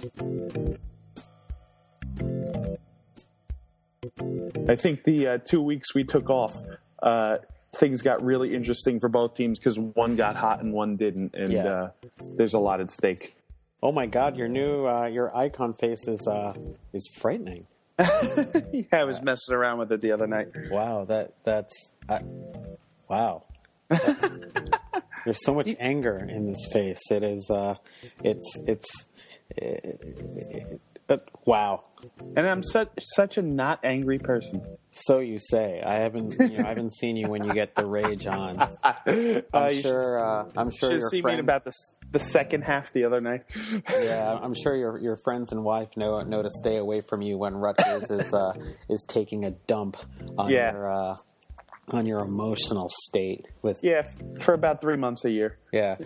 I think the 2 weeks we took off, things got really interesting for both teams because one got hot and one didn't, and there's a lot at stake. Oh my God, your new your icon face is frightening. Yeah, I was messing around with it the other night. Wow, that's wow. There's so much anger in this face. It is wow. And I'm such a not angry person. So you say. I haven't seen you when you get the rage on. I'm sure your see friend me about the second half the other night. Yeah, I'm sure your friends and wife know to stay away from you when Rutgers is taking a dump on your emotional state. For about 3 months a year. Yeah.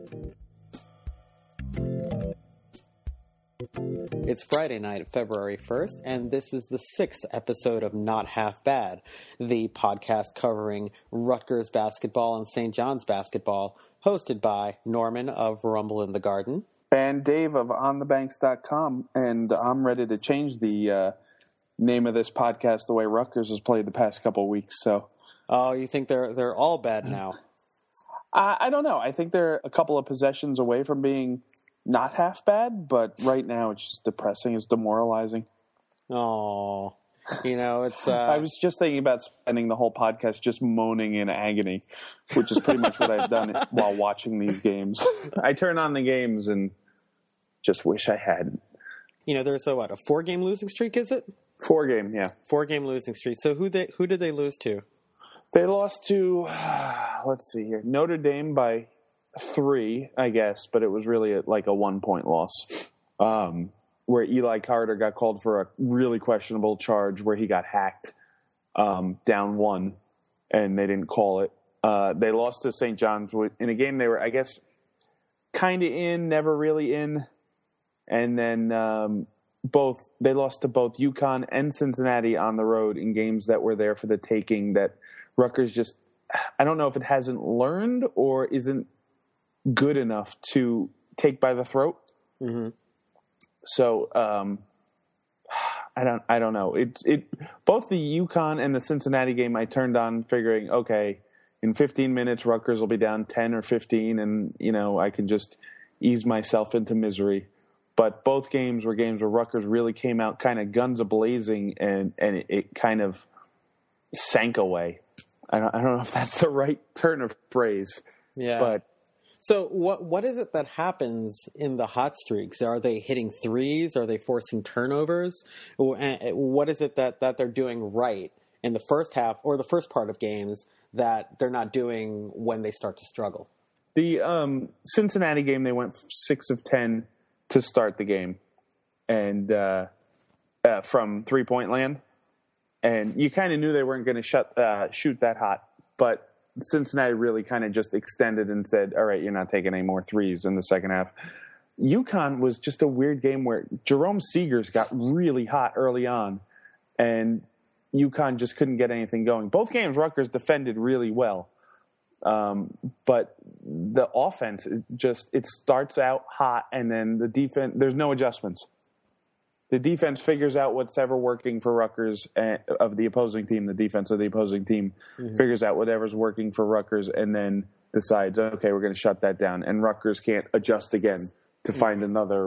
It's Friday night, February 1st, and this is the 6th episode of Not Half Bad, the podcast covering Rutgers basketball and St. John's basketball, hosted by Norman of Rumble in the Garden. And Dave of OnTheBanks.com, and I'm ready to change the name of this podcast the way Rutgers has played the past couple of weeks. So, oh, you think they're all bad now? I don't know. I think they're a couple of possessions away from being not half bad, but right now it's just depressing. It's demoralizing. Oh, it's... I was just thinking about spending the whole podcast just moaning in agony, which is pretty much what I've done while watching these games. I turn on the games and just wish I hadn't. There's a 4-game losing streak, is it? 4-game, yeah. 4-game losing streak. So who did they lose to? They lost to, let's see here, Notre Dame by 3, I guess, but it was really like a 1-point loss, where Eli Carter got called for a really questionable charge where he got hacked down 1, and they didn't call it. They lost to St. John's in a game they were, I guess, kind of in, never really in, and then they lost to both UConn and Cincinnati on the road in games that were there for the taking that Rutgers just, I don't know if it hasn't learned or isn't good enough to take by the throat. Mm-hmm. So I don't know. It both the UConn and the Cincinnati game I turned on figuring, okay, in 15 minutes Rutgers will be down 10 or 15 and I can just ease myself into misery. But both games were games where Rutgers really came out kind of guns a-blazing and it kind of sank away. I don't know if that's the right turn of phrase. Yeah. But so what is it that happens in the hot streaks? Are they hitting threes? Are they forcing turnovers? What is it that they're doing right in the first half or the first part of games that they're not doing when they start to struggle? The Cincinnati game, they went 6 of 10 to start the game, and from 3-point land. And you kind of knew they weren't going to shoot that hot, but Cincinnati really kind of just extended and said, all right, you're not taking any more threes in the second half. UConn was just a weird game where Jerome Seegers got really hot early on, and UConn just couldn't get anything going. Both games, Rutgers defended really well. But the offense, it starts out hot, and then the defense, there's no adjustments. The defense figures out what's ever working for Rutgers of the opposing team. The defense of the opposing team figures out whatever's working for Rutgers and then decides, okay, we're going to shut that down. And Rutgers can't adjust again to find another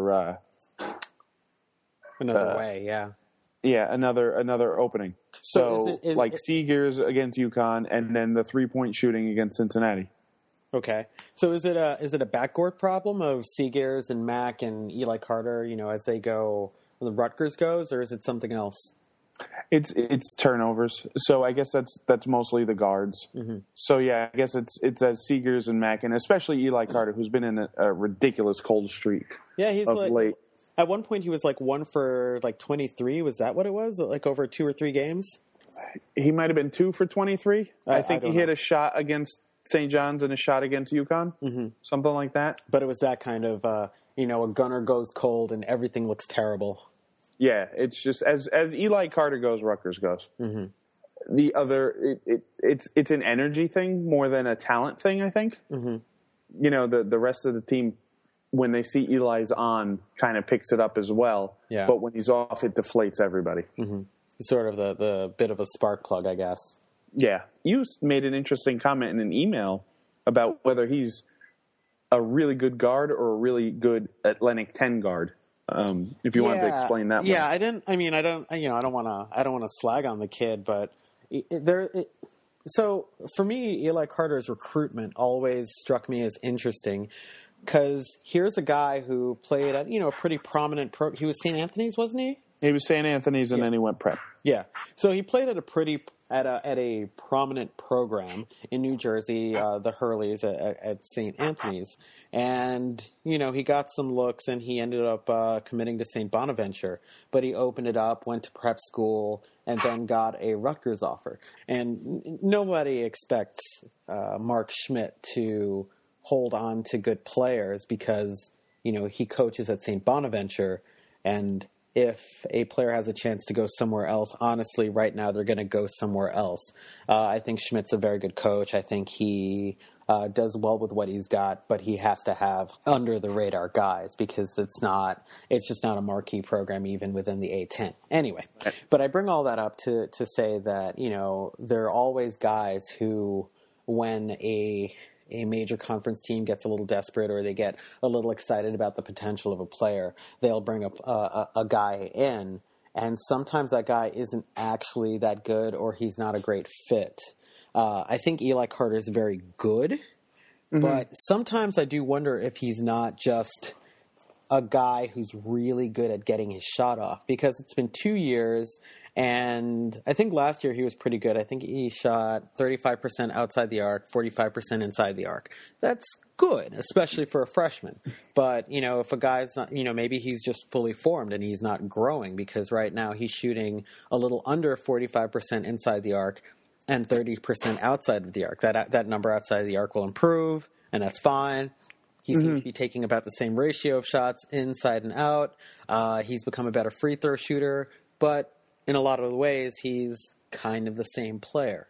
way, yeah. Yeah, another opening. So is like Seegers against UConn and then the 3-point shooting against Cincinnati. Okay. So is it a backcourt problem of Seegers and Mack and Eli Carter, as they go – the Rutgers goes, or is it something else? It's turnovers. So I guess that's mostly the guards. Mm-hmm. So yeah, I guess it's as Seegers and Mack, and especially Eli Carter, who's been in a ridiculous cold streak. Yeah, he's of late. At one point he was 1 for 23. Was that what it was? Over 2 or 3 games? He might have been 2 for 23. I think he hit a shot against St. John's and a shot against UConn, something like that. But it was that kind of a gunner goes cold and everything looks terrible. Yeah, it's just as Eli Carter goes, Rutgers goes. Mm-hmm. The other, it's an energy thing more than a talent thing, I think. Mm-hmm. The rest of the team when they see Eli's on, kind of picks it up as well. Yeah. But when he's off, it deflates everybody. Mm-hmm. Sort of the bit of a spark plug, I guess. Yeah. You made an interesting comment in an email about whether he's a really good guard or a really good Atlantic 10 guard. If you wanted to explain that. Yeah, I don't want to slag on the kid, but so for me, Eli Carter's recruitment always struck me as interesting because here's a guy who played at, a pretty prominent he was St. Anthony's, wasn't he? He was St. Anthony's and then he went prep. Yeah. So he played at a prominent program in New Jersey, the Hurleys at St. Anthony's. And, he got some looks and he ended up committing to St. Bonaventure. But he opened it up, went to prep school, and then got a Rutgers offer. And nobody expects Mark Schmidt to hold on to good players because, he coaches at St. Bonaventure. And if a player has a chance to go somewhere else, honestly, right now they're going to go somewhere else. I think Schmidt's a very good coach. I think he does well with what he's got, but he has to have under the radar guys because it's just not a marquee program even within the A10. Anyway, but I bring all that up to say that, there are always guys who, when a major conference team gets a little desperate or they get a little excited about the potential of a player, they'll bring up a guy in, and sometimes that guy isn't actually that good or he's not a great fit. I think Eli Carter is very good, but sometimes I do wonder if he's not just a guy who's really good at getting his shot off, because it's been 2 years, and I think last year he was pretty good. I think he shot 35% outside the arc, 45% inside the arc. That's good, especially for a freshman. But, if a guy's not, maybe he's just fully formed and he's not growing, because right now he's shooting a little under 45% inside the arc and 30% outside of the arc. That number outside of the arc will improve, and that's fine. He seems to be taking about the same ratio of shots inside and out. He's become a better free throw shooter, but in a lot of the ways, he's kind of the same player.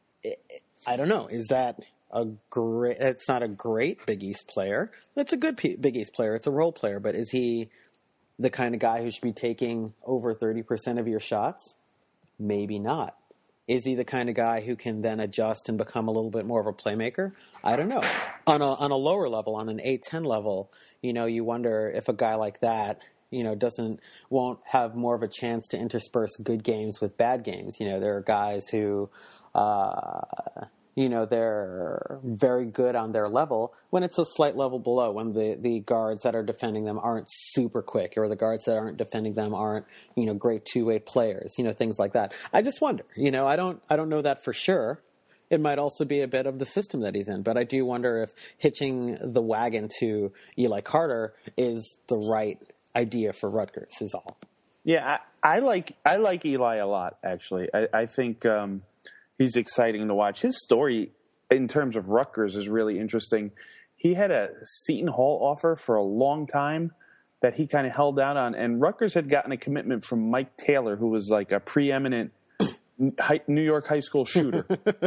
I don't know. Is that it's not a great Big East player. It's a good Big East player. It's a role player, but is he the kind of guy who should be taking over 30% of your shots? Maybe not. Is he the kind of guy who can then adjust and become a little bit more of a playmaker? I don't know. On a lower level, on an A10 level, you wonder if a guy like that, won't have more of a chance to intersperse good games with bad games. There are guys who, they're very good on their level when it's a slight level below, when the guards that are defending them aren't super quick, or the guards that aren't defending them aren't, great two-way players, things like that. I just wonder, I don't know that for sure. It might also be a bit of the system that he's in, but I do wonder if hitching the wagon to Eli Carter is the right idea for Rutgers is all. Yeah, I like Eli a lot, actually. I think he's exciting to watch. His story in terms of Rutgers is really interesting. He had a Seton Hall offer for a long time that he kind of held out on, and Rutgers had gotten a commitment from Mike Taylor, who was like a preeminent New York high school shooter.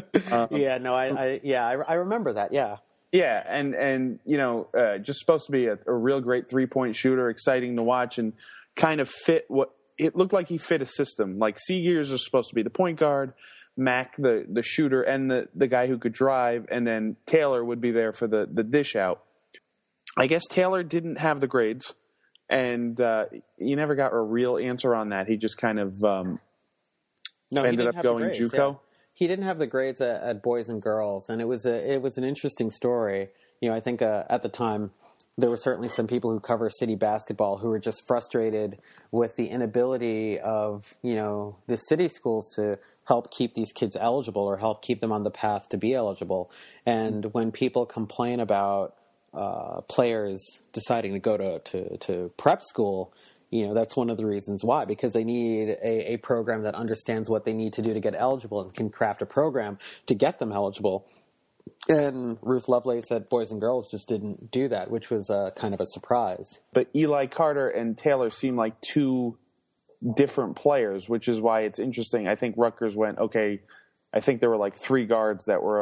I remember that, yeah. Yeah, and just supposed to be a real great three-point shooter, exciting to watch, and kind of fit what it looked like he fit a system. Like Seegers was supposed to be the point guard, Mack the shooter, and the guy who could drive, and then Taylor would be there for the dish out. I guess Taylor didn't have the grades, and you never got a real answer on that. He just kind of ended up going JUCO. Yeah. He didn't have the grades at boys and girls, and it was an interesting story. I think at the time there were certainly some people who cover city basketball who were just frustrated with the inability of the city schools to help keep these kids eligible or help keep them on the path to be eligible. And when people complain about players deciding to go to prep school, that's one of the reasons why, because they need a program that understands what they need to do to get eligible and can craft a program to get them eligible. And Ruth Lovelace at Boys and Girls just didn't do that, which was kind of a surprise. But Eli Carter and Taylor seem like two different players, which is why it's interesting. I think Rutgers went, okay, I think there were like three guards that were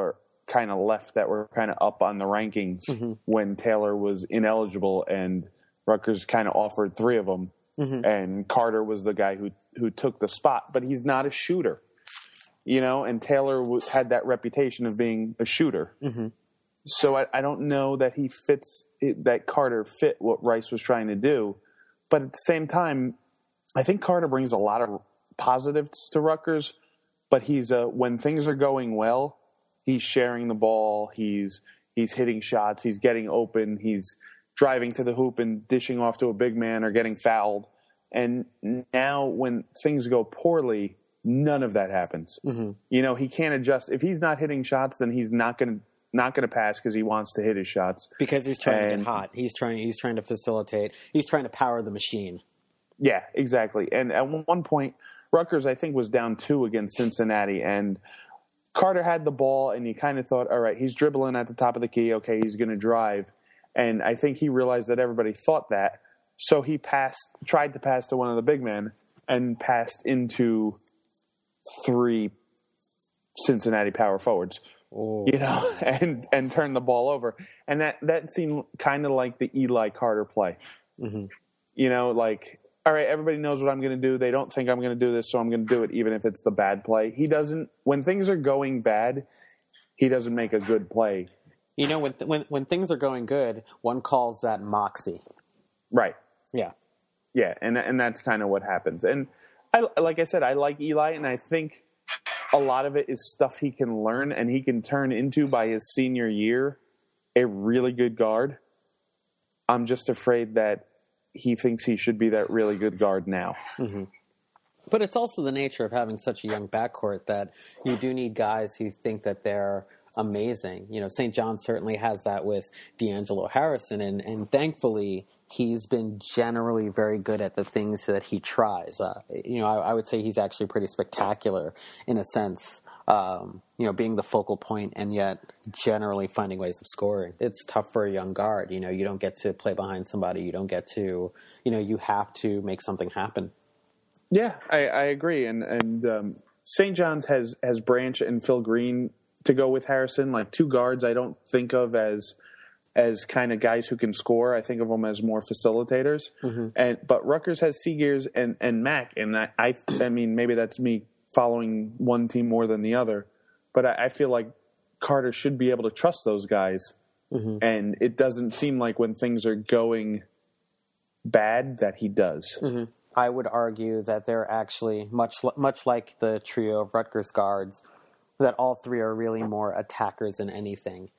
kind of left that were kind of up on the rankings when Taylor was ineligible, and Rutgers kind of offered 3 of them, and Carter was the guy who took the spot. But he's not a shooter, and Taylor had that reputation of being a shooter. So I don't know that that Carter fit what Rice was trying to do. But at the same time, I think Carter brings a lot of positives to Rutgers. But when things are going well, he's sharing the ball. He's hitting shots. He's getting open. He's driving to the hoop and dishing off to a big man or getting fouled. And now when things go poorly, none of that happens. He can't adjust. If he's not hitting shots, then he's not going to pass because he wants to hit his shots. Because he's trying to get hot. He's trying to facilitate. He's trying to power the machine. Yeah, exactly. And at one point, Rutgers, I think, was down 2 against Cincinnati, and Carter had the ball, and you kind of thought, all right, he's dribbling at the top of the key. Okay, he's going to drive. And I think he realized that everybody thought that. So he tried to pass to one of the big men and passed into 3 Cincinnati power forwards, and turned the ball over. And that seemed kind of like the Eli Carter play. All right, everybody knows what I'm going to do. They don't think I'm going to do this, so I'm going to do it even if it's the bad play. When things are going bad, he doesn't make a good play. When things are going good, one calls that moxie. Right. Yeah. Yeah, and that's kind of what happens. And like I said, I like Eli, and I think a lot of it is stuff he can learn and he can turn into by his senior year a really good guard. I'm just afraid that he thinks he should be that really good guard now. But it's also the nature of having such a young backcourt that you do need guys who think that they're amazing. St. John certainly has that with D'Angelo Harrison, and thankfully he's been generally very good at the things that he tries. I would say he's actually pretty spectacular in a sense, being the focal point and yet generally finding ways of scoring. It's tough for a young guard. You don't get to play behind somebody. You don't get to, you have to make something happen. Yeah, I agree. And St. John's has Branch and Phil Green to go with Harrison, like 2 guards I don't think of as kind of guys who can score. I think of them as more facilitators. But Rutgers has Seegers and Mack, and I mean maybe that's me following one team more than the other, but I feel like Carter should be able to trust those guys. And it doesn't seem like when things are going bad that he does. I would argue that they're actually much like the trio of Rutgers guards, that all 3 are really more attackers than anything.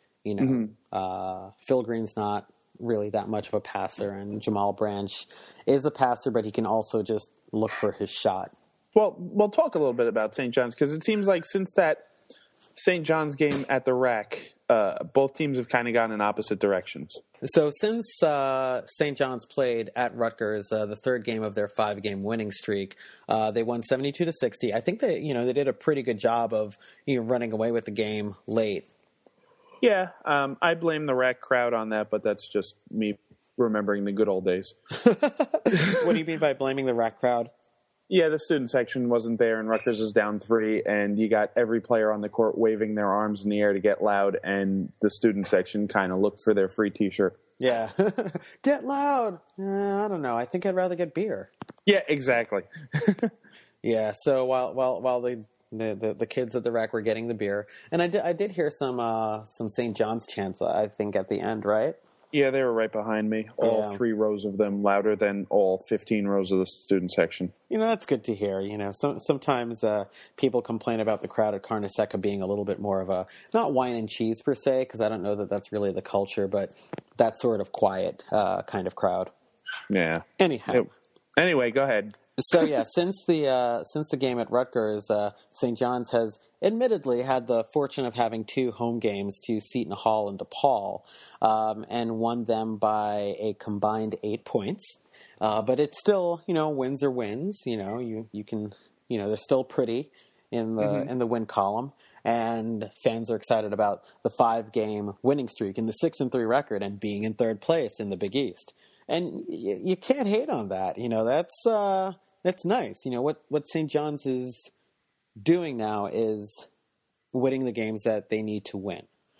Phil Green's not really that much of a passer, and Jamal Branch is a passer, but he can also just look for his shot. Well, we'll talk a little bit about St. John's, because it seems like since that St. John's game at the RAC, both teams have kind of gone in opposite directions. So since St. John's played at Rutgers, the 3rd game of their 5-game winning streak, they won 72-60. I think they did a pretty good job of running away with the game late. Yeah, I blame the RAC crowd on that, but that's just me remembering the good old days. What do you mean by blaming the RAC crowd? Yeah, the student section wasn't there, and Rutgers is down 3, and you got every player on the court waving their arms in the air to get loud, and the student section kind of looked for their free T-shirt. Yeah. Get loud! I don't know. I think I'd rather get beer. Yeah, exactly. Yeah, so while the kids at the RAC were getting the beer, and I did hear some St. John's chants, I think, at the end, right? Yeah, they were right behind me. All 3 rows of them, louder than all 15 rows of the student section. That's good to hear. Sometimes people complain about the crowd at Carnesecca being a little bit more of a, not wine and cheese per se, because I don't know that that's really the culture, but that sort of quiet kind of crowd. Yeah. Anyhow. Anyway, go ahead. So yeah, since the game at Rutgers, St. John's has admittedly had the fortune of having 2 home games to Seton Hall and DePaul, and won them by a combined 8 points. But it's still, wins are wins. You can, they're still pretty in the win column, and fans are excited about the 5-game winning streak and the 6-3 record and being in 3rd place in the Big East. And you can't hate on that. That's nice. What St. John's is doing now is winning the games that they need to win.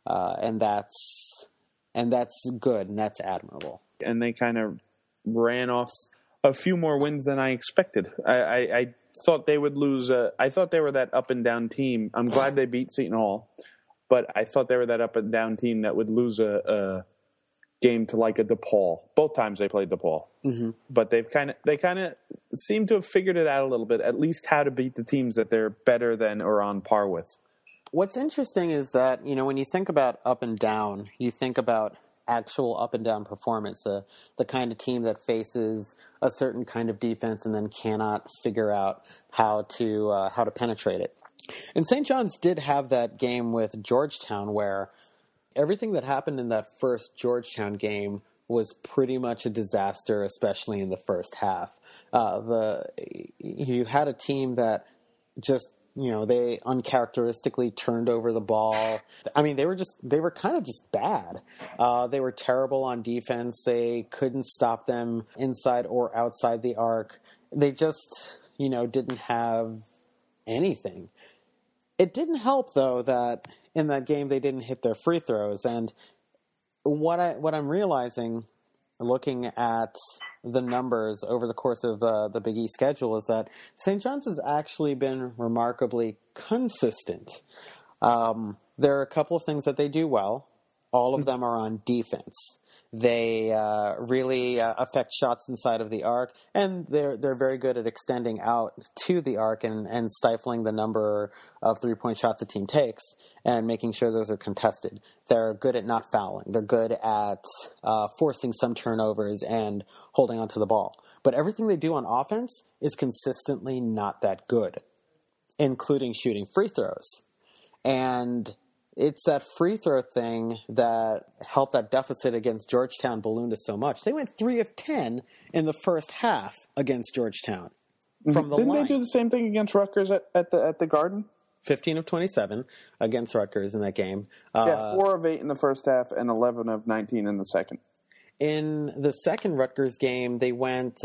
and that's good and that's admirable. And they kind of ran off a few more wins than I expected. I thought they would lose. I thought they were that up and down team. I'm glad they beat Seton Hall, but I thought they were that up and down team that would lose a game to like a DePaul. Both times they played DePaul, but they kind of seem to have figured it out a little bit, at least how to beat the teams that they're better than or on par with. What's interesting is that, when you think about up and down, you think about actual up and down performance, the kind of team that faces a certain kind of defense and then cannot figure out how to penetrate it. And St. John's did have that game with Georgetown where everything that happened in that first Georgetown game was pretty much a disaster, especially in the first half. You had a team that just, they uncharacteristically turned over the ball. I mean, they were kind of just bad. They were terrible on defense. They couldn't stop them inside or outside the arc. They just, didn't have anything. It didn't help, though, that in that game they didn't hit their free throws. And what I'm realizing, looking at the numbers over the course of the Big East schedule, is that St. John's has actually been remarkably consistent. There are a couple of things that they do well. All of them are on defense. They really affect shots inside of the arc, and they're very good at extending out to the arc and stifling the number of three-point shots a team takes and making sure those are contested. They're good at not fouling. They're good at forcing some turnovers and holding onto the ball. But everything they do on offense is consistently not that good, including shooting free throws. And it's that free throw thing that helped that deficit against Georgetown balloon to so much. They went 3 of 10 in the first half against Georgetown from the Didn't line. they do the same thing against Rutgers at the Garden? 15 of 27 against Rutgers in that game. 4 of 8 in the first half and 11 of 19 in the second. In the second Rutgers game, they went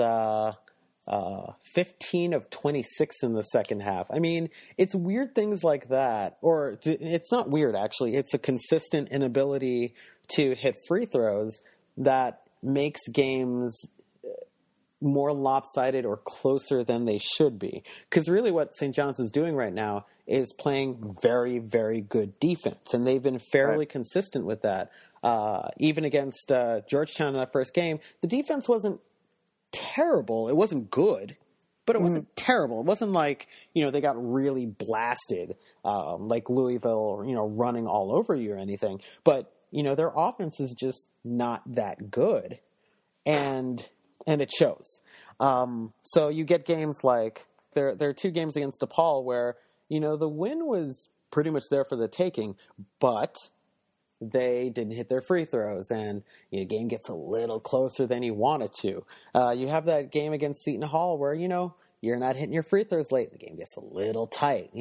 15 of 26 in the second half. I mean, it's weird things like that. Or it's not weird, actually. It's a consistent inability to hit free throws that makes games more lopsided or closer than they should be. Because really what St. John's is doing right now is playing very, very good defense. And they've been fairly consistent with that. Even against Georgetown in that first game, the defense wasn't terrible. It wasn't good, but it wasn't terrible. It wasn't like, they got really blasted, like Louisville, running all over you or anything. But, their offense is just not that good. And it shows. So you get games like, there are 2 games against DePaul where, the win was pretty much there for the taking, but they didn't hit their free throws, and the game gets a little closer than you want it to. You have that game against Seton Hall where, you're not hitting your free throws late. The game gets a little tight,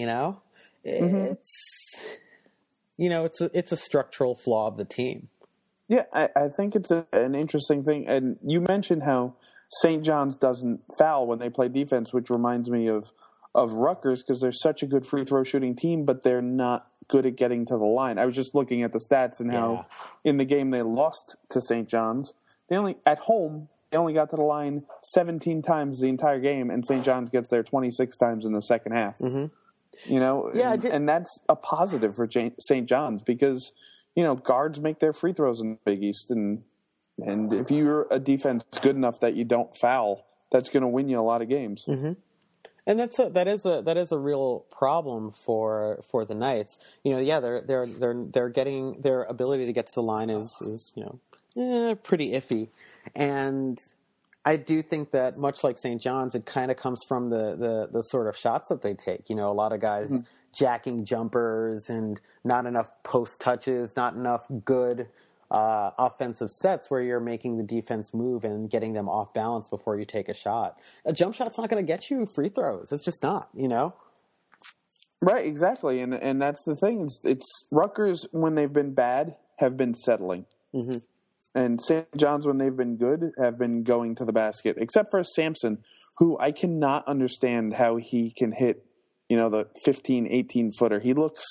It's a structural flaw of the team. Yeah, I think it's an interesting thing. And you mentioned how St. John's doesn't foul when they play defense, which reminds me of Rutgers, because they're such a good free throw shooting team, but they're not good at getting to the line. I was just looking at the stats and how in the game they lost to St. John's, they only got to the line 17 times the entire game, and St. John's gets there 26 times in the second half. And that's a positive for St. John's because guards make their free throws in the Big East, and if you're a defense good enough that you don't foul, that's going to win you a lot of games. And that is a real problem for the Knights. They're getting, their ability to get to the line is pretty iffy. And I do think that much like St. John's, it kind of comes from the sort of shots that they take. A lot of guys jacking jumpers and not enough post touches, not enough good offensive sets where you're making the defense move and getting them off balance before you take a shot. A jump shot's not going to get you free throws. It's just not, Right, exactly. And that's the thing. It's Rutgers, when they've been bad, have been settling. And St. John's, when they've been good, have been going to the basket, except for Sampson, who I cannot understand how he can hit, the 15, 18-footer. He looks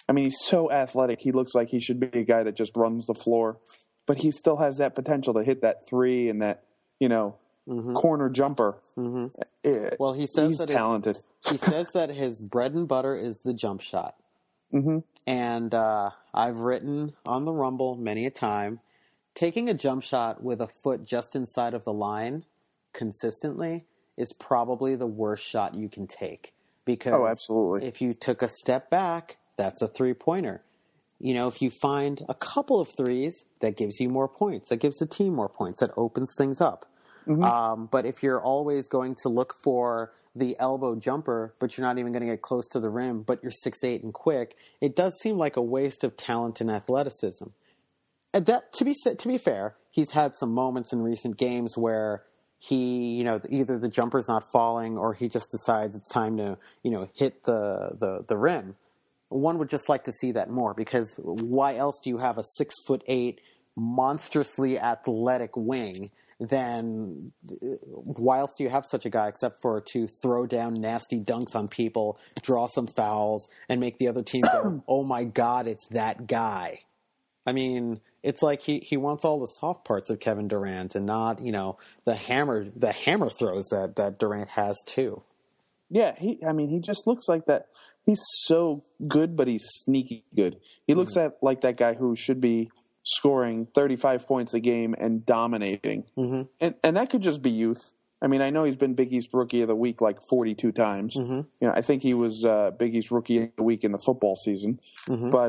I mean, he's so athletic. He looks like he should be a guy that just runs the floor, but he still has that potential to hit that three and that, corner jumper. Well, he says he's talented. He says that his bread and butter is the jump shot. And I've written on the Rumble many a time, taking a jump shot with a foot just inside of the line consistently is probably the worst shot you can take. Because absolutely. If you took a step back, that's a three-pointer. If you find a couple of threes, that gives you more points. That gives the team more points. That opens things up. But if you're always going to look for the elbow jumper, but you're not even going to get close to the rim, but you're 6'8" and quick, it does seem like a waste of talent and athleticism. And that, to be fair, he's had some moments in recent games where he, either the jumper's not falling or he just decides it's time to, hit the rim. One would just like to see that more, because why else do you have a 6'8", monstrously athletic wing? Then why else do you have such a guy except for to throw down nasty dunks on people, draw some fouls, and make the other team go, oh my God, it's that guy. I mean, it's like he wants all the soft parts of Kevin Durant and not, the hammer throws that Durant has too. Yeah, he just looks like that. He's so good, but he's sneaky good. He looks like that guy who should be scoring 35 points a game and dominating. And that could just be youth. I mean, I know he's been Big East Rookie of the Week like 42 times. I think he was Big East Rookie of the Week in the football season. But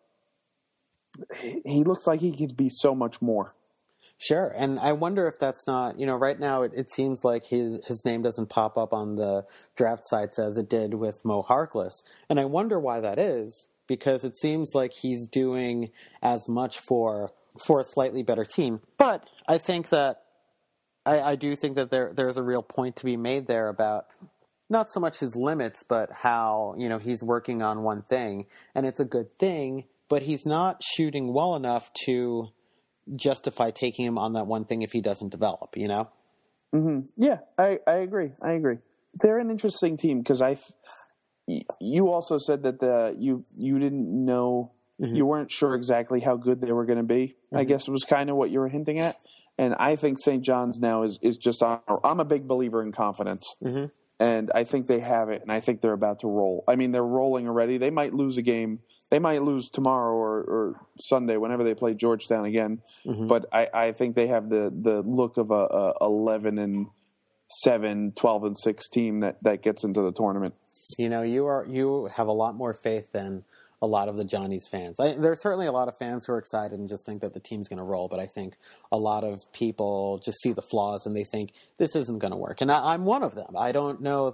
he looks like he could be so much more. Sure, and I wonder if that's not, right now it seems like his name doesn't pop up on the draft sites as it did with Mo Harkless. And I wonder why that is, because it seems like he's doing as much for a slightly better team. But I think that, I do think that there's a real point to be made there about not so much his limits, but how, he's working on one thing, and it's a good thing, but he's not shooting well enough to justify taking him on that one thing if he doesn't develop, Yeah, I agree. They're an interesting team because you also said that you didn't know, you weren't sure exactly how good they were going to be. I guess it was kind of what you were hinting at. And I think St. John's now is just I'm a big believer in confidence. And I think they have it, and I think they're about to roll. I mean, they're rolling already. They might lose a game. They might lose tomorrow or Sunday whenever they play Georgetown again. But I think they have the look of a 11-7, 12-6 team that gets into the tournament. You have a lot more faith than a lot of the Johnny's fans. There's certainly a lot of fans who are excited and just think that the team's going to roll, but I think a lot of people just see the flaws and they think this isn't going to work. And I'm one of them. I don't know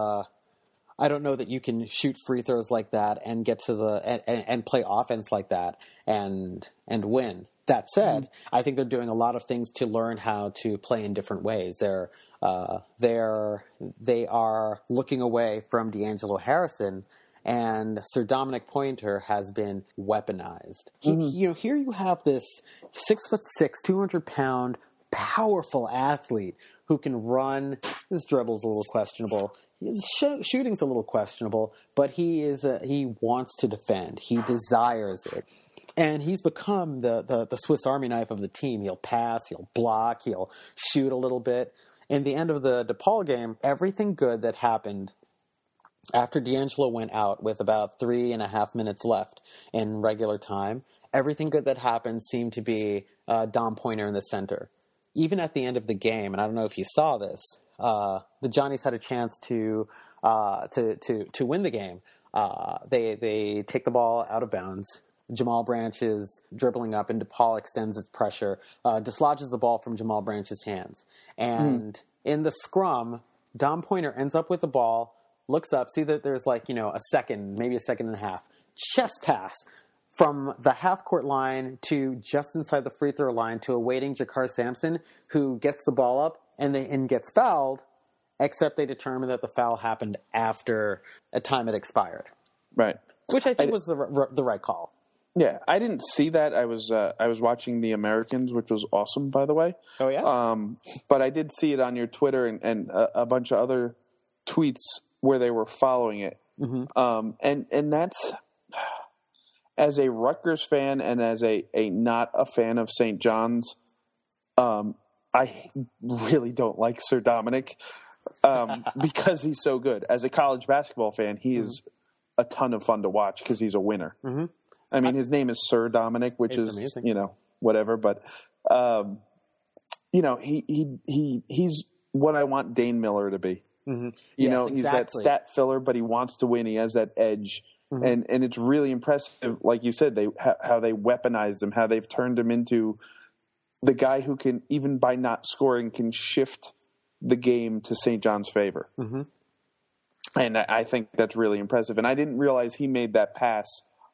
that you can shoot free throws like that and get to and play offense like that and win. That said, I think they're doing a lot of things to learn how to play in different ways. They are looking away from D'Angelo Harrison, and Sir Dominic Pointer has been weaponized. Here you have this 6'6", 200-pound, powerful athlete who can run. His dribble's a little questionable. His shooting's a little questionable, but he wants to defend. He desires it. And he's become the Swiss Army knife of the team. He'll pass, he'll block, he'll shoot a little bit. In the end of the DePaul game, everything good that happened after D'Angelo went out with about 3.5 minutes left in regular time, everything good that happened seemed to be Dom Pointer in the center. Even at the end of the game, and I don't know if you saw this, the Johnnies had a chance to win the game. They take the ball out of bounds. Jamal Branch is dribbling up, and DePaul extends its pressure, dislodges the ball from Jamal Branch's hands. And in the scrum, Dom Pointer ends up with the ball, looks up, see that there's a second, maybe a second and a half, chest pass from the half-court line to just inside the free throw line to a waiting Jakar Sampson, who gets the ball up and gets fouled, except they determined that the foul happened after a time had expired. Right. Which I think was the right call. Yeah, I didn't see that. I was watching The Americans, which was awesome, by the way. Oh, yeah? But I did see it on your Twitter and a bunch of other tweets where they were following it. And that's as a Rutgers fan and as a not a fan of St. John's, I really don't like Sir Dominic because he's so good. As a college basketball fan, he is a ton of fun to watch because he's a winner. Mm-hmm. I mean, his name is Sir Dominic, which is amazing. Whatever. But he's what I want Dane Miller to be. Mm-hmm. He's that stat filler, but he wants to win. He has that edge. Mm-hmm. And it's really impressive, like you said, how they weaponized him, how they've turned him into the guy who can, even by not scoring, can shift the game to St. John's favor. Mm-hmm. And I think that's really impressive. And I didn't realize he made that pass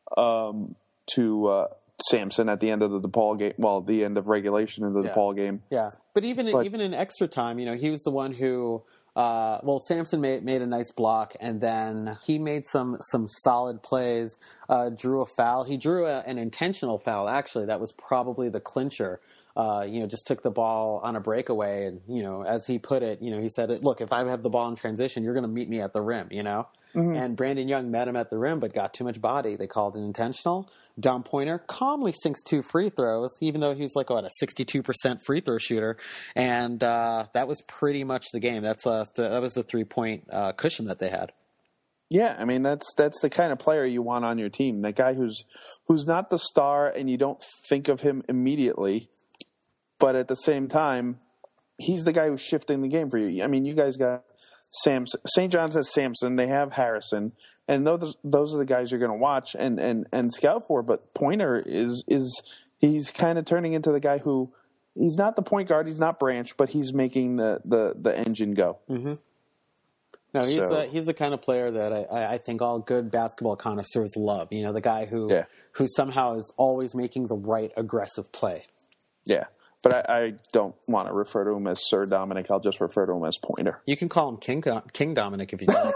to Sampson at the end of the DePaul game. Well, the end of regulation of the DePaul game. Yeah, but even in extra time, he was the one who. Sampson made a nice block, and then he made some solid plays. Drew a foul. He drew an intentional foul. Actually, that was probably the clincher. Just took the ball on a breakaway, and as he put it, he said, "Look, if I have the ball in transition, you're going to meet me at the rim." Mm-hmm. And Brandon Young met him at the rim, but got too much body. They called it intentional. Dom Pointer calmly sinks 2 free throws, even though he's like a 62% free throw shooter, and that was pretty much the game. That was the 3-point cushion that they had. Yeah, I mean that's the kind of player you want on your team. That guy who's not the star, and you don't think of him immediately, but at the same time, he's the guy who's shifting the game for you. I mean, you guys got Samson. St. John's has Sampson. They have Harrison. And those are the guys you're going to watch and scout for. But Pointer he's kind of turning into the guy who he's not the point guard, he's not Branch, but he's making the engine go. Mm-hmm. No, he's the kind of player that I think all good basketball connoisseurs love. The guy who somehow is always making the right aggressive play. Yeah. But I don't want to refer to him as Sir Dominic. I'll just refer to him as Pointer. You can call him King Dominic if you like.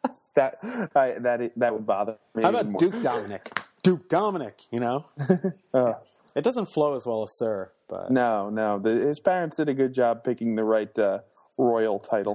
that would bother me. How about Duke Dominic? Duke Dominic, It doesn't flow as well as Sir. But No. His parents did a good job picking the right royal title.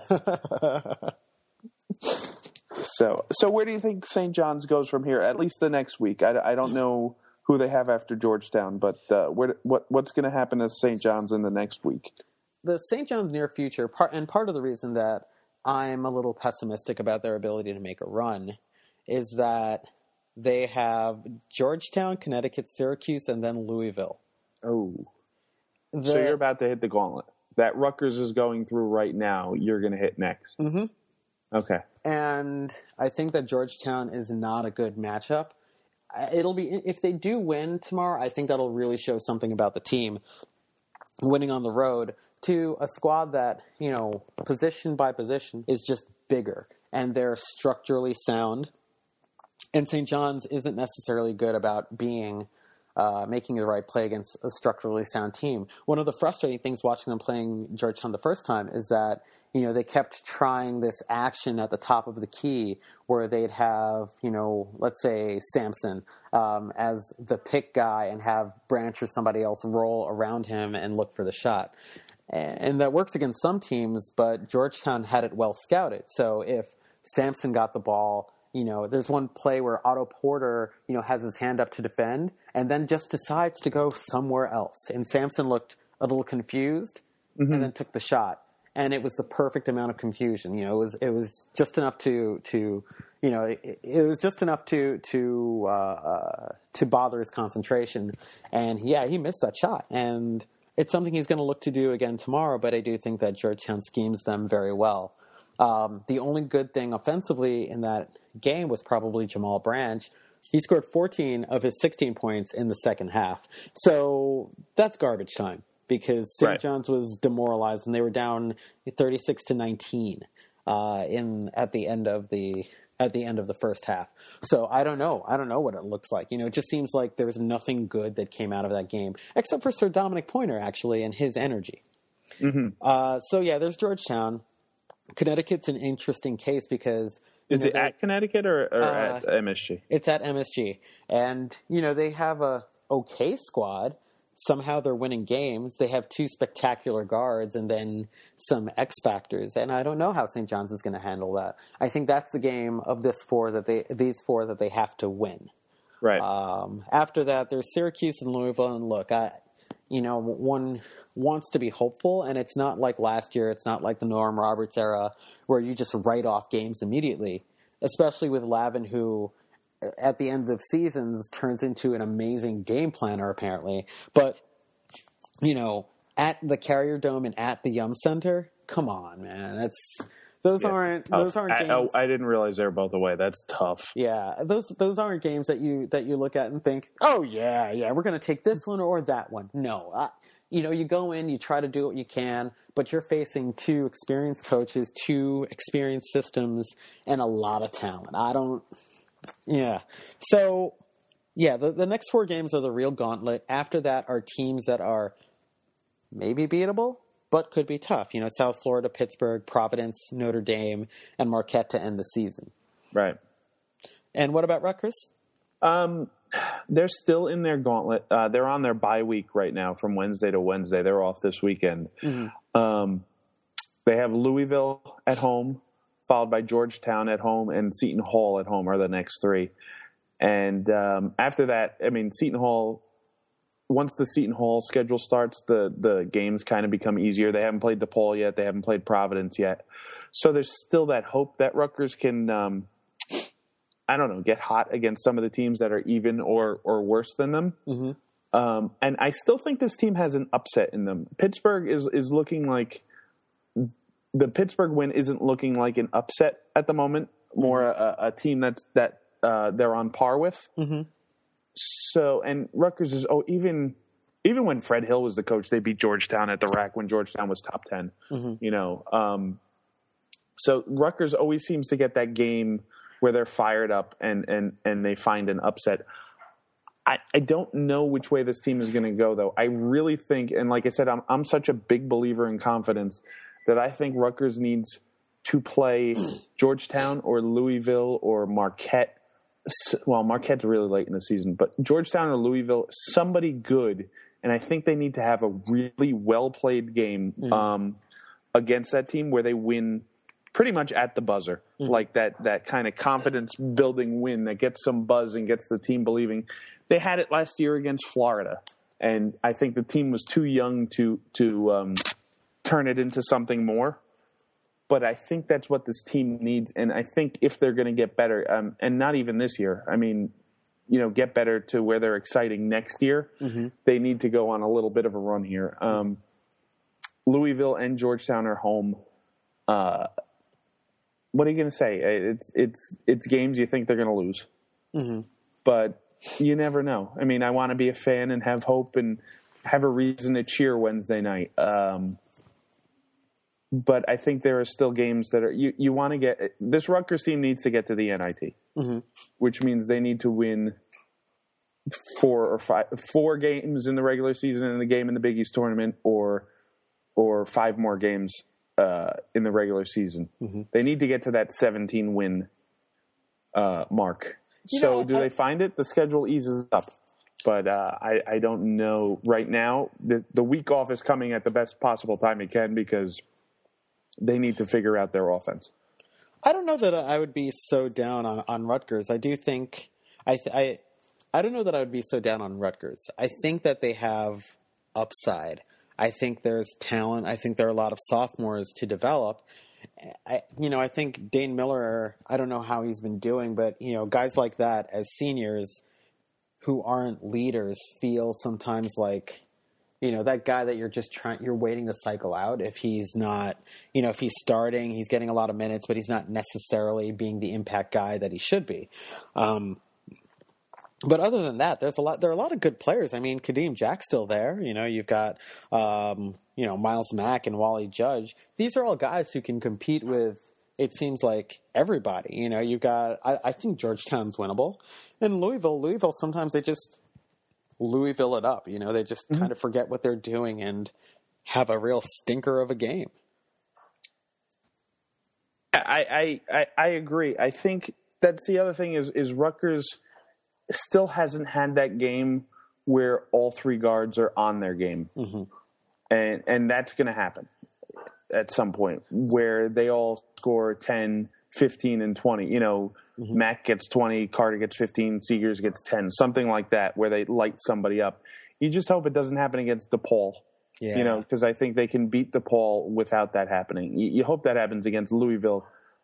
So where do you think St. John's goes from here? At least the next week. I don't know who they have after Georgetown, but what's going to happen to St. John's in the next week? The St. John's near future, part of the reason that I'm a little pessimistic about their ability to make a run is that they have Georgetown, Connecticut, Syracuse, and then Louisville. Oh. So you're about to hit the gauntlet. That Rutgers is going through right now, you're going to hit next. Mm-hmm. Okay. And I think that Georgetown is not a good matchup. It'll be, if they do win tomorrow, I think that'll really show something about the team winning on the road to a squad that, position by position is just bigger and they're structurally sound. And St. John's isn't necessarily good about being making the right play against a structurally sound team. One of the frustrating things watching them playing Georgetown the first time is that, they kept trying this action at the top of the key where they'd have, let's say Sampson as the pick guy and have Branch or somebody else roll around him and look for the shot. And that works against some teams, but Georgetown had it well scouted. So if Sampson got the ball, there's one play where Otto Porter, has his hand up to defend and then just decides to go somewhere else. And Sampson looked a little confused and then took the shot. And it was the perfect amount of confusion. It was just enough to bother his concentration. And he missed that shot. And it's something he's going to look to do again tomorrow. But I do think that Georgetown schemes them very well. The only good thing offensively in that game was probably Jamal Branch. He scored 14 of his 16 points in the second half. So that's garbage time. Because St. John's was demoralized and they were down 36-19 at the end of the first half. So I don't know what it looks like. It just seems like there's nothing good that came out of that game except for Sir Dominic Pointer actually and his energy. Mm-hmm. There's Georgetown. Connecticut's an interesting case because is it at Connecticut or at MSG? It's at MSG, and they have a okay squad. Somehow they're winning games. They have 2 spectacular guards and then some X factors. And I don't know how St. John's is going to handle that. I think that's the game of these four that they have to win. Right. After that, there's Syracuse and Louisville. And look, one wants to be hopeful, and it's not like last year. It's not like the Norm Roberts era where you just write off games immediately, especially with Lavin, who at the end of seasons turns into an amazing game planner, apparently. But, at the Carrier Dome and at the Yum Center, come on, man. Those aren't games. I didn't realize they were both away. That's tough. Yeah, those aren't games that you look at and think, oh yeah, we're going to take this one or that one. No, you go in, you try to do what you can, but you're facing two experienced coaches, two experienced systems, and a lot of talent. So, the next 4 games are the real gauntlet. After that are teams that are maybe beatable, but could be tough. South Florida, Pittsburgh, Providence, Notre Dame, and Marquette to end the season. Right. And what about Rutgers? They're still in their gauntlet. They're on their bye week right now from Wednesday to Wednesday. They're off this weekend. Mm-hmm. They have Louisville at home, followed by Georgetown at home, and Seton Hall at home are the next 3. And after that, Seton Hall, once the Seton Hall schedule starts, the games kind of become easier. They haven't played DePaul yet. They haven't played Providence yet. So there's still that hope that Rutgers can, get hot against some of the teams that are even or worse than them. Mm-hmm. And I still think this team has an upset in them. Pittsburgh is looking like the Pittsburgh win isn't looking like an upset at the moment, more a team that they're on par with. Mm-hmm. So, and Rutgers is even when Fred Hill was the coach, they beat Georgetown at the rack when Georgetown was top 10. Mm-hmm. So Rutgers always seems to get that game where they're fired up and they find an upset. I don't know which way this team is going to go, though. I really think, and like I said, I'm such a big believer in confidence that I think Rutgers needs to play Georgetown or Louisville or Marquette. Well, Marquette's really late in the season, but Georgetown or Louisville, somebody good, and I think they need to have a really well-played game against that team where they win pretty much at the buzzer, like that kind of confidence-building win that gets some buzz and gets the team believing. They had it last year against Florida, and I think the team was too young to turn it into something more. But I think that's what this team needs, and I think if they're going to get better, and not even this year, get better to where they're exciting next year, they need to go on a little bit of a run here. Louisville and Georgetown are home. What are you going to say? It's games you think they're going to lose, but you never know. I want to be a fan and have hope and have a reason to cheer Wednesday night. But I think there are still games that are you want to get. This Rutgers team needs to get to the NIT, which means they need to win 4 games in the regular season and a game in the Big East tournament, or 5 more games in the regular season. They need to get to that 17 win mark. So do they find it? The schedule eases up. But I don't know right now. The week off is coming at the best possible time it can because they need to figure out their offense. I don't know that I would be so down on Rutgers. I do think I don't know that I would be so down on Rutgers. I think that they have upside. I think there's talent. I think there are a lot of sophomores to develop. I think Dane Miller, I don't know how he's been doing, but guys like that as seniors who aren't leaders feel sometimes like that guy that you're waiting to cycle out if he's not, if he's starting, he's getting a lot of minutes, but he's not necessarily being the impact guy that he should be. But other than that, there are a lot of good players. Kadeem Jack's still there. You've got, Miles Mack and Wally Judge. These are all guys who can compete with, it seems like, everybody. You've got, I think Georgetown's winnable. And Louisville, sometimes they just Louisville it up. They just kind of forget what they're doing and have a real stinker of a game. I agree. I think that's the other thing is Rutgers still hasn't had that game where all 3 guards are on their game. And that's going to happen at some point where they all score 10, 15 and 20. Mack gets 20, Carter gets 15, Seegers gets 10, something like that, where they light somebody up. You just hope it doesn't happen against DePaul. Yeah. Because I think they can beat DePaul without that happening. You hope that happens against Louisville,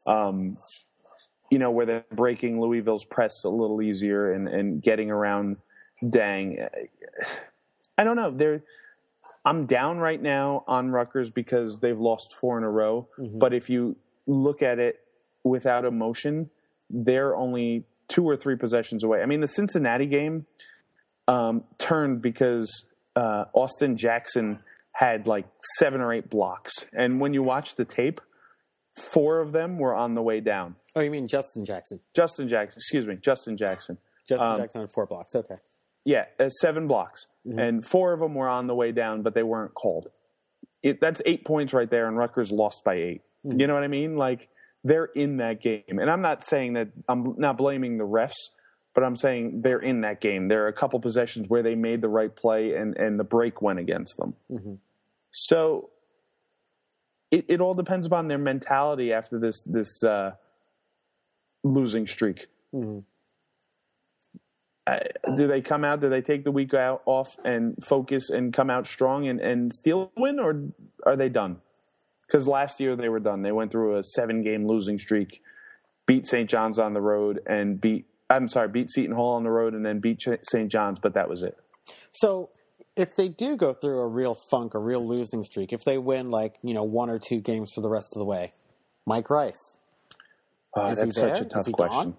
where they're breaking Louisville's press a little easier and getting around Dang. I don't know. I'm down right now on Rutgers because they've lost 4 in a row. Mm-hmm. But if you look at it without emotion, they're only 2 or 3 possessions away. I mean, the Cincinnati game turned because Austin Jackson had like 7 or 8 blocks. And when you watch the tape, 4 of them were on the way down. Oh, you mean Justin Jackson? Justin Jackson. Justin Jackson had 4 blocks. Okay. Yeah, 7 blocks. Mm-hmm. And 4 of them were on the way down, but they weren't called. That's 8 points right there, and Rutgers lost by 8. Mm-hmm. You know what I mean? Like, they're in that game. And I'm not saying that – I'm not blaming the refs, but I'm saying they're in that game. There are a couple possessions where they made the right play, and the break went against them. Mm-hmm. So it all depends upon their mentality after this losing streak. Mm-hmm. Do they come out? Do they take the week off and focus and come out strong and steal a win, or are they done? Because last year they were done. They went through a 7-game losing streak, beat St. John's on the road, and beat Seton Hall on the road, and then beat St. John's, but that was it. So if they do go through a real funk, a real losing streak, if they win 1 or 2 games for the rest of the way, Mike Rice, that's such a tough question.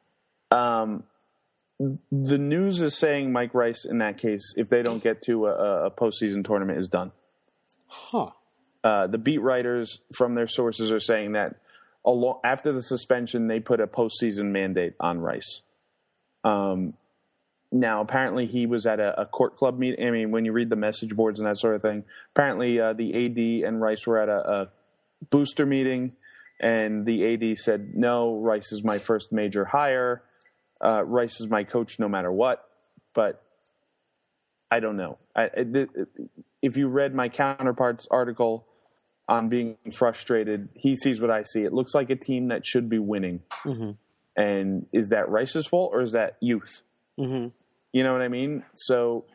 The news is saying Mike Rice, in that case, if they don't get to a postseason tournament, is done. Huh. The beat writers from their sources are saying that after the suspension, they put a postseason mandate on Rice. Now, apparently, he was at a court club meeting. I mean, when you read the message boards and that sort of thing, apparently the AD and Rice were at a booster meeting, and the AD said, no, Rice is my first major hire. Rice is my coach no matter what, but I don't know. If you read my counterpart's article on being frustrated, he sees what I see. It looks like a team that should be winning. Mm-hmm. And is that Rice's fault or is that youth? Mm-hmm. You know what I mean? So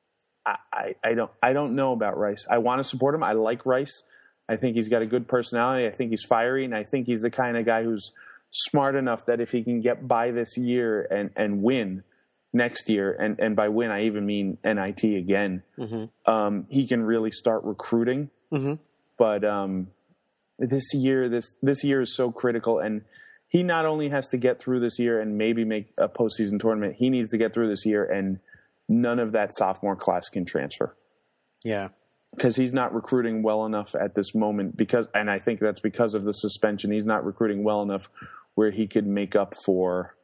I don't know about Rice. I want to support him. I like Rice. I think he's got a good personality. I think he's fiery, and I think he's the kind of guy who's smart enough that if he can get by this year and win next year, and by win I even mean NIT again, mm-hmm. He can really start recruiting. Mm-hmm. But this year is so critical, and he not only has to get through this year and maybe make a postseason tournament, he needs to get through this year, and none of that sophomore class can transfer. Yeah. Because he's not recruiting well enough at this moment, and I think that's because of the suspension. He's not recruiting well enough where he could make up for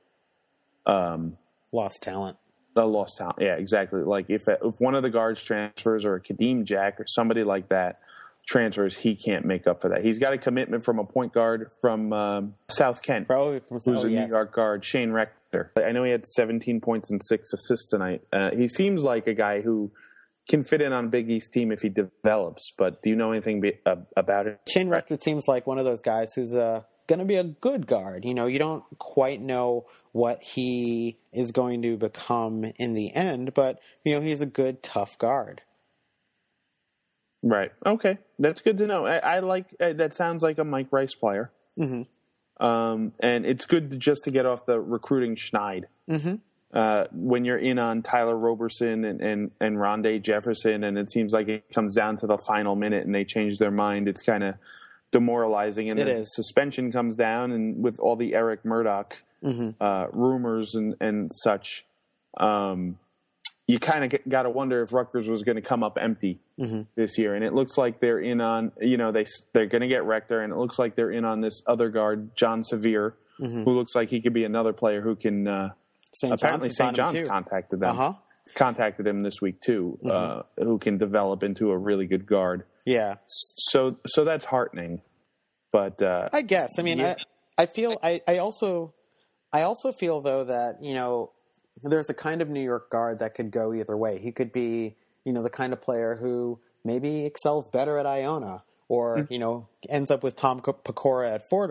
lost talent. The lost talent, yeah, exactly. Like if one of the guards transfers, or a Kadeem Jack or somebody like that transfers, he can't make up for that. He's got a commitment from a point guard from South Kent, who's a New York guard, Shane Rector. I know he had 17 points and 6 assists tonight. He seems like a guy who can fit in on a Big East team if he develops, but do you know anything about it? Shane Rector seems like one of those guys who's going to be a good guard. You don't quite know what he is going to become in the end, but he's a good, tough guard. Right. Okay. That's good to know. I like that. Sounds like a Mike Rice player. Mm-hmm. And it's good just to get off the recruiting schneid. Mm-hmm. When you're in on Tyler Roberson and Rondé Jefferson, and it seems like it comes down to the final minute and they change their mind, it's kind of demoralizing. And the suspension comes down, and with all the Eric Murdoch rumors and such, you kind of got to wonder if Rutgers was going to come up empty this year. And it looks like they're in on, they're going to get Rector, and it looks like they're in on this other guard, John Sevier, who looks like he could be another player who can apparently St. John's contacted them. Contacted him this week too, who can develop into a really good guard. Yeah. So that's heartening. But I guess. I mean, yeah. I also feel though that there's a kind of New York guard that could go either way. He could be the kind of player who maybe excels better at Iona, or ends up with Tom Pecora at Fordham,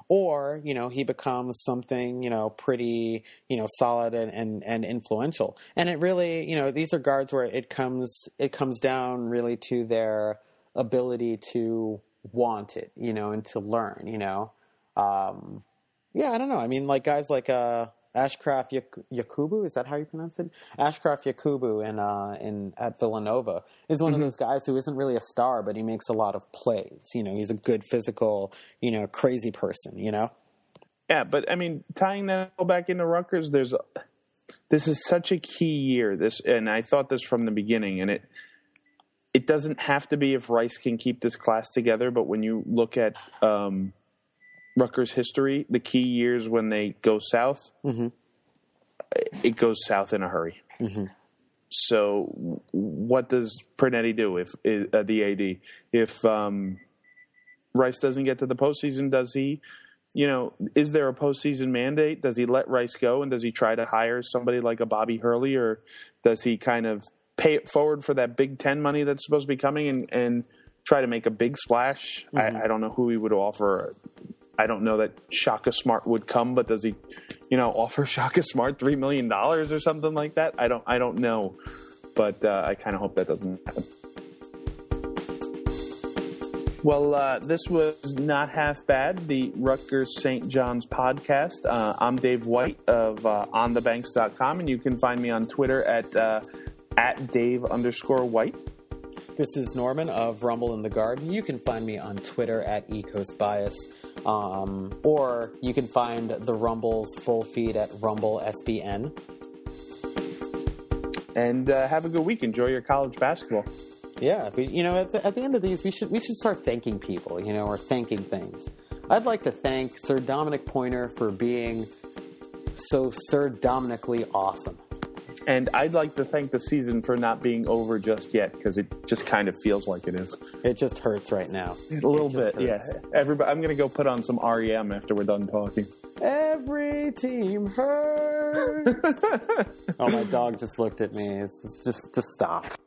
or, he becomes something, pretty, solid and influential. And it really, these are guards where it comes down really to their ability to want it, and to learn, yeah, I don't know. I mean, like guys like Ashraf Yakubu, is that how you pronounce it? Ashraf Yakubu at Villanova is one of those guys who isn't really a star, but he makes a lot of plays. He's a good physical, crazy person. Yeah, but I mean, tying that all back into Rutgers, this is such a key year. And I thought this from the beginning, and it doesn't have to be if Rice can keep this class together, but when you look at Rutgers history, the key years when they go south, it goes south in a hurry. So what does Pernetti do if the AD? If Rice doesn't get to the postseason, does he, is there a postseason mandate? Does he let Rice go, and does he try to hire somebody like a Bobby Hurley, or does he kind of pay it forward for that Big Ten money that's supposed to be coming and try to make a big splash? I don't know who he would offer. I don't know that Shaka Smart would come, but does he, offer Shaka Smart $3 million or something like that? I don't know, but I kind of hope that doesn't happen. Well, this was not half bad, the Rutgers St. John's podcast. I'm Dave White of onthebanks.com, and you can find me on Twitter at Dave_White. This is Norman of Rumble in the Garden. You can find me on Twitter at EcoastBias. Or you can find the Rumble's full feed at Rumble SBN. And have a good week. Enjoy your college basketball. Yeah, but, at the end of these, we should start thanking people, or thanking things. I'd like to thank Sir Dominic Pointer for being so Sir Dominically awesome. And I'd like to thank the season for not being over just yet, because it just kind of feels like it is. It just hurts right now. A little bit, yeah. Everybody, I'm going to go put on some REM after we're done talking. Every team hurts. Oh, my dog just looked at me. It's just stop.